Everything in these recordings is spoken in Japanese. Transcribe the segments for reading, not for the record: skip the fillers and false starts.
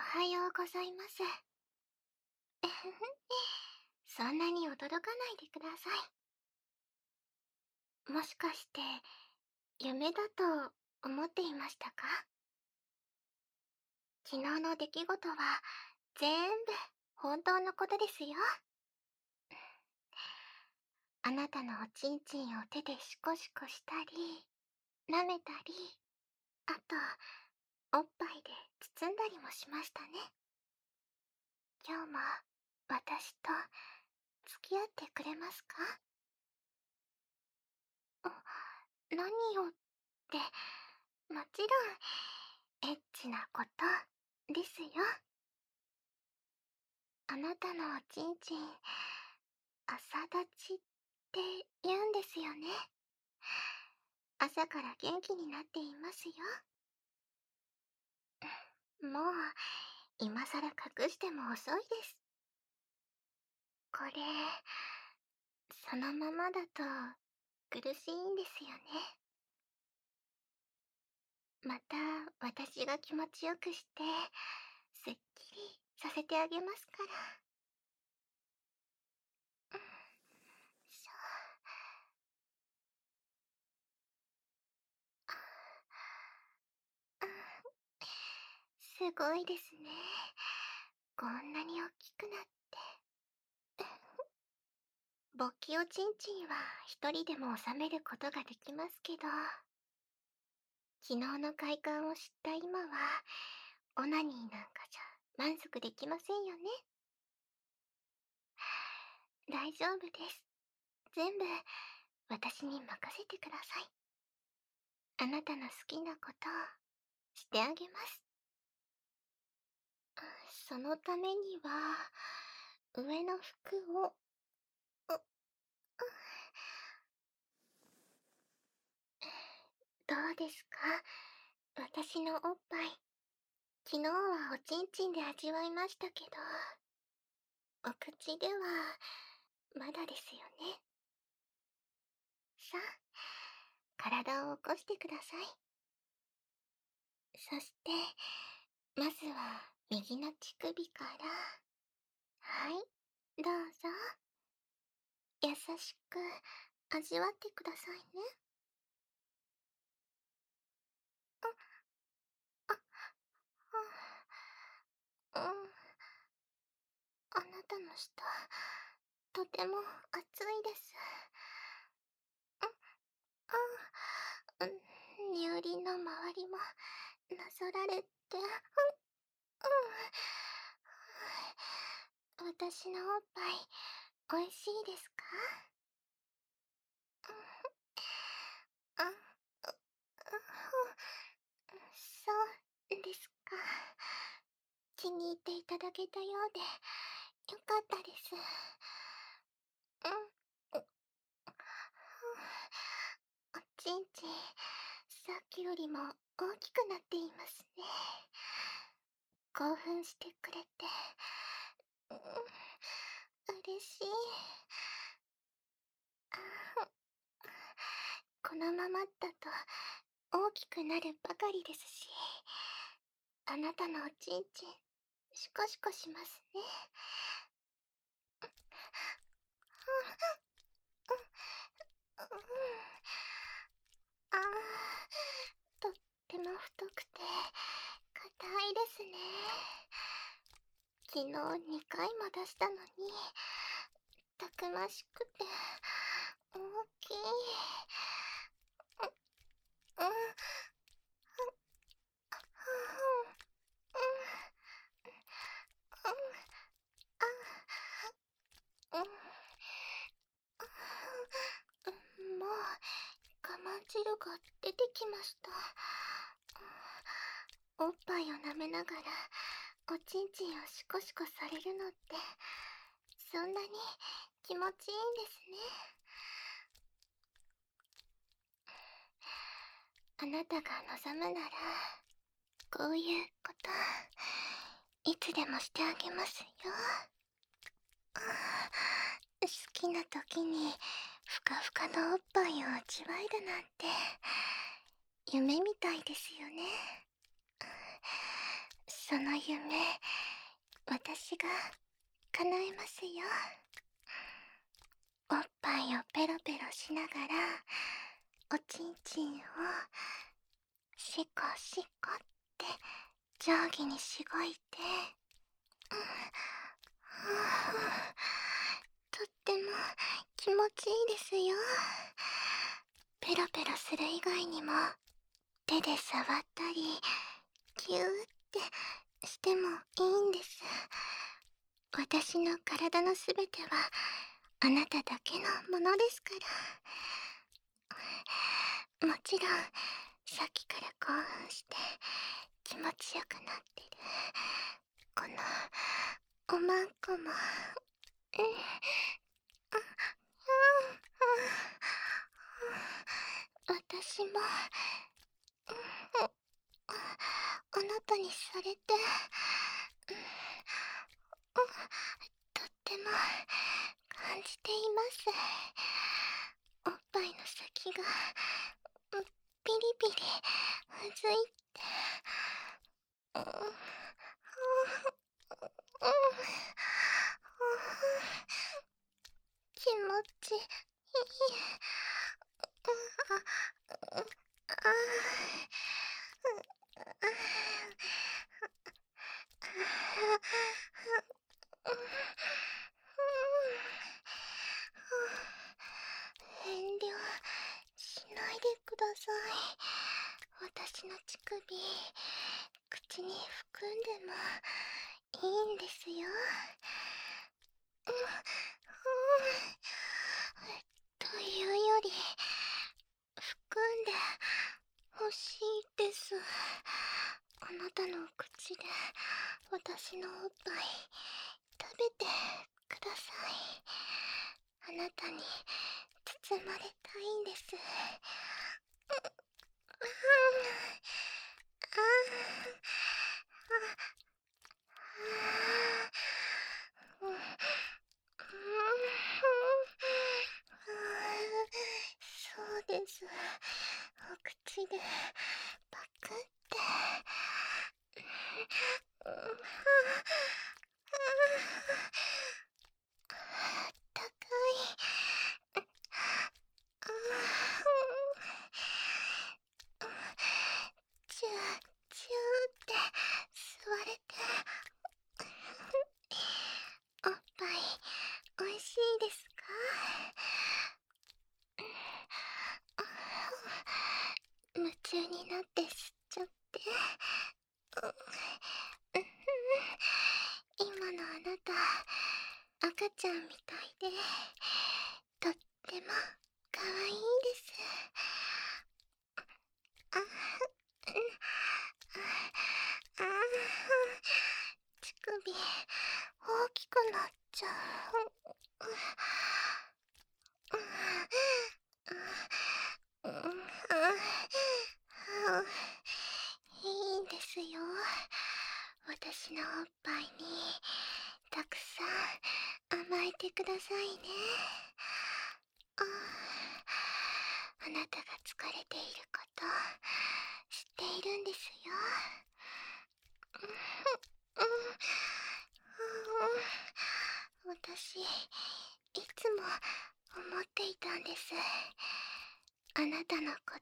はようございます。そんなに驚かないでください。もしかして、夢だと思っていましたか？昨日の出来事は、全部本当のことですよ。あなたのおちんちんを手でシコシコしたり、舐めたり、あと、おっぱいで包んだりもしましたね。今日も、私と、付き合ってくれますか？何をって、もちろん、エッチなことですよ。あなたのおちんちん、朝立ちって言うんですよね。朝から元気になっていますよ。もう、今さら隠しても遅いです。これ、そのままだと苦しいんですよね。また、私が気持ちよくして、すっきりさせてあげますから。そう。すごいですね。こんなに大きくなって。勃起おちんちんは一人でも収めることができますけど、昨日の快感を知った今は、オナニーなんかじゃ満足できませんよね。大丈夫です。全部、私に任せてください。あなたの好きなことをしてあげます。そのためには、上の服を、どうですか？私のおっぱい。昨日はおちんちんで味わいましたけど、お口では、まだですよね。さあ、体を起こしてください。そして、まずは右の乳首から。はい、どうぞ。優しく味わってくださいね。うん、あなたの舌、とても熱いです。うん、乳輪の周りもなぞられて、私のおっぱい、おいしいですか？あ、そうですか。気に入っていただけたようで、よかったです。おちんちん、さっきよりも大きくなっていますね。興奮してくれて、嬉しい。このままだと大きくなるばかりですし、あなたのおちんちん、シコシコしますね。あー、とっても太くて、硬いですね。昨日2回も出したのに、たくましくて、大きい。うん、うん、うん、もう、我慢汁が出てきました。おっぱいを舐めながら、おちんちんをシコシコされるのって、そんなに気持ちいいんですね。あなたが望むなら、こういうこと、いつでもしてあげますよ。好きな時に、ふかふかのおっぱいを味わえるなんて、夢みたいですよね。 その夢、私が叶えますよ。おっぱいをペロペロしながら、おちんちんをシコシコって上下にしごいて、とっても気持ちいいですよ。ペロペロする以外にも、手で触ったりキューってしてもいいんです。私の体のすべてはあなただけのものですから。もちろんさっきから興奮して気持ちよくなってるこのおまんこも、私もあなたにされて、とっても感じています。おっぱいの先がピリピリうずいて、気持ちいい。遠慮しないでください。私の乳首、口に含んでもいいんですよ。というより、含んで欲しいです。あなたの口で私のおっぱい食べてください。あなたに包まれたいんです。そうです。お口でパクって。あったかい。チューチューって吸われて、おっぱいおいしいですか？夢中になって吸っちゃって。今のあなた、赤ちゃんみたいで、とってもかわいいです。あ、あ、乳首、大きくなっちゃう。いいんですよ。私のおっぱいにたくさん甘えてくださいね。あなたが疲れていること知っているんですよ。私、いつも思っていたんです。あなたのこと、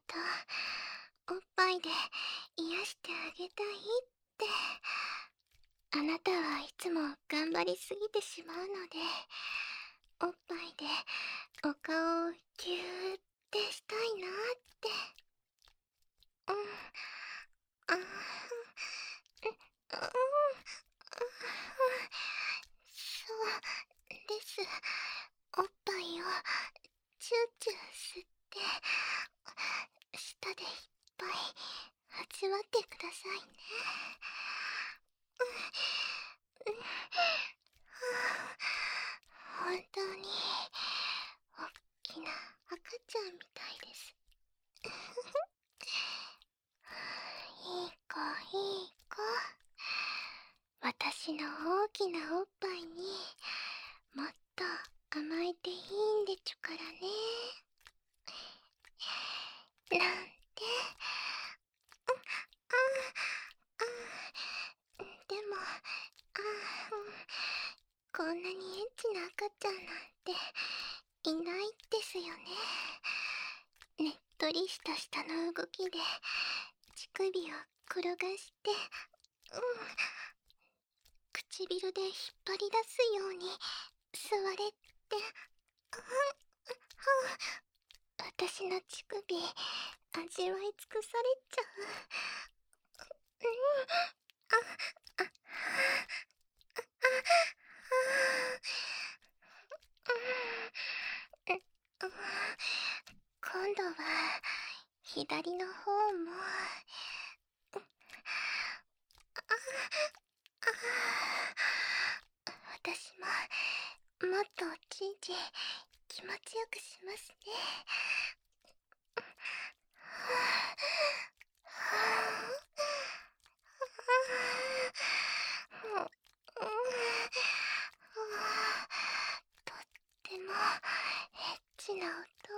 おっぱいで癒してあげたいって。あなたはいつも頑張りすぎてしまうので、おっぱいでお顔をぎゅーってしたいなって。あー、そうです。おっぱいをチューチュー吸って、舌でいっぱい味わってくださいね。本当におっきな赤ちゃんみたいです。いい子いい子。私の大きなおっぱいにもっと甘えていいんでちゅからね。なんて。 こんなにエッチな赤ちゃんなんていないですよね。ねっとりした舌の動きで乳首を転がして、唇で引っ張り出すように座れって、私の乳首味わい尽くされちゃう。あ、あ、今度は左の方も。私ももっとおちんちん気持ちよくしますね。とってもエッチな音。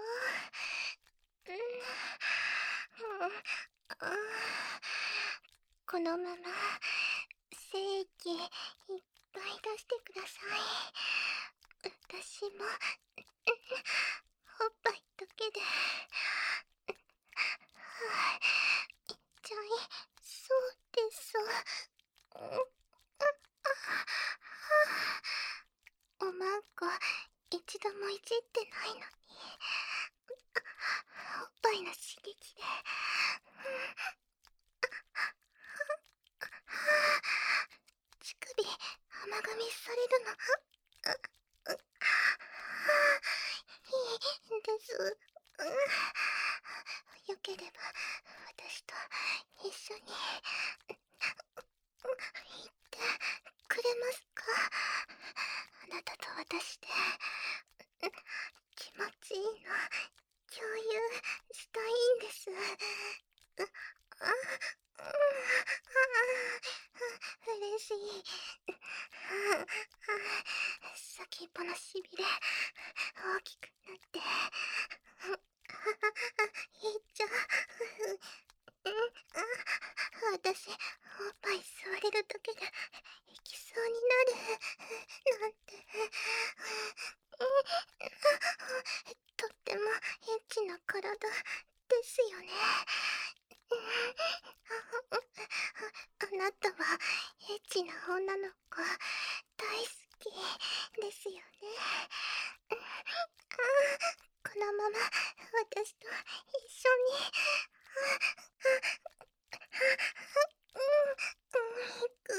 このまま精液いっぱい出してください。私もおっぱいだけでいっちゃいそうです。おまんこ一度もいじってないのに、おっぱいの刺激で乳首甘噛みされるのいいんです。よければ私と一緒に行ってくれますか？あなたと私で気持ちいいの共有したいんです。嬉しい。先っぽのしびれ大きくなっていっちゃう。私おっぱい吸われるだけで行きそうになるなんて。とってもエッチな体ですよね。あなたはエッチな女の子大好きですよね。このまま私と一緒に行く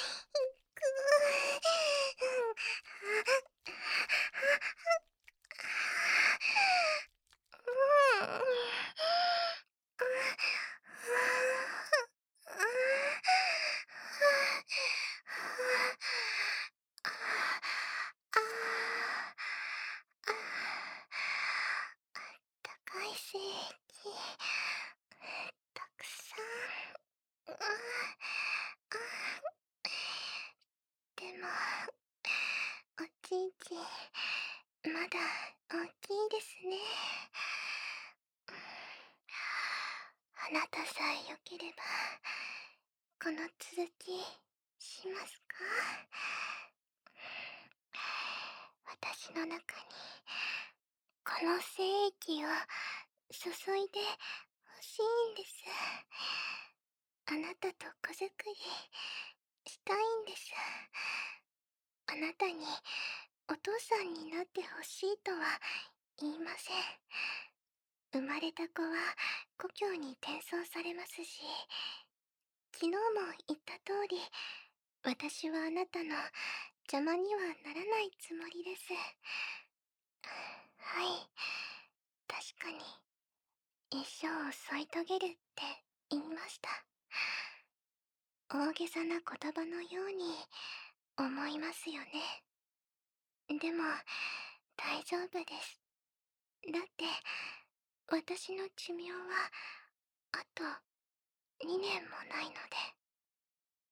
高い精液たくさん。でもおちんちんまだ大きいですね。あなたさえよければこの続きしますか？私の中にこの精液を注いでほしいんです。あなたと子作りしたいんです。あなたにお父さんになってほしいとは言いません。生まれた子は故郷に転送されますし、昨日も言った通り、私はあなたの邪魔にはならないつもりです。はい、確かに一生を添い遂げるって言いました。大げさな言葉のように思いますよね。でも大丈夫です。だって私の寿命はあと2年もないので。